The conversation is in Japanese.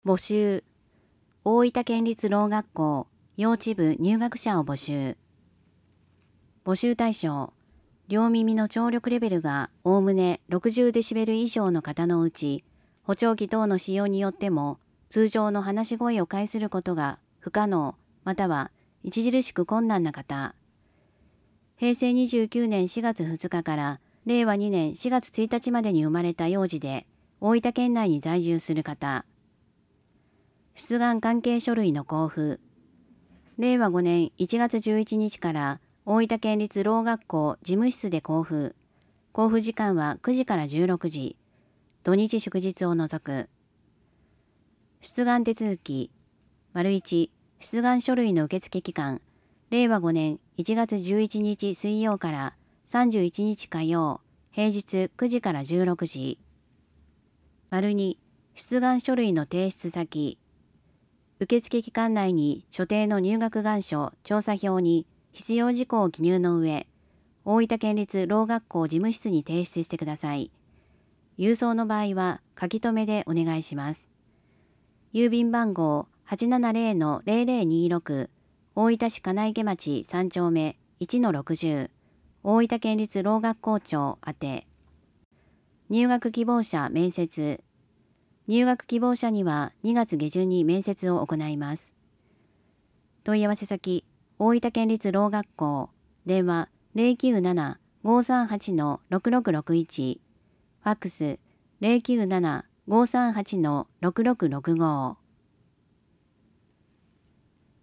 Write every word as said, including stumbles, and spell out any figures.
募集。大分県立ろう学校幼稚部入学者を募集。募集対象。両耳の聴力レベルがおおむねろくじゅうデシベル以上の方のうち、補聴器等の使用によっても通常の話し声を介することが不可能または著しく困難な方。へいせいにじゅうきゅうねんしがつふつかかられいわにねんしがつついたちまでに生まれた幼児で大分県内に在住する方。出願関係書類の交付。れいわごねんいちがつじゅういちにちから大分県立ろう学校事務室で交付。交付時間はくじからじゅうろくじ。土日祝日を除く。出願手続き。いち、出願書類の受付期間。れいわごねんいちがつじゅういちにち水曜からさんじゅういちにち火曜、平日くじからじゅうろくじ。に、出願書類の提出先。受付期間内に所定の入学願書調査票に必要事項を記入の上、大分県立ろう学校事務室に提出してください。郵送の場合は書き留めでお願いします。郵便番号 はちななぜろ ぜろぜろにろく 大分市金池町さんちょうめ いちのろくじゅう 大分県立ろう学校長宛て。入学希望者面接。入学希望者にはにがつげじゅんに面接を行います。問い合わせ先、大分県立ろう学校、電話 ゼロきゅうなな ごさんはち ろくろくろくいち、ファックス ゼロきゅうなな ごさんはち ろくろくろくご。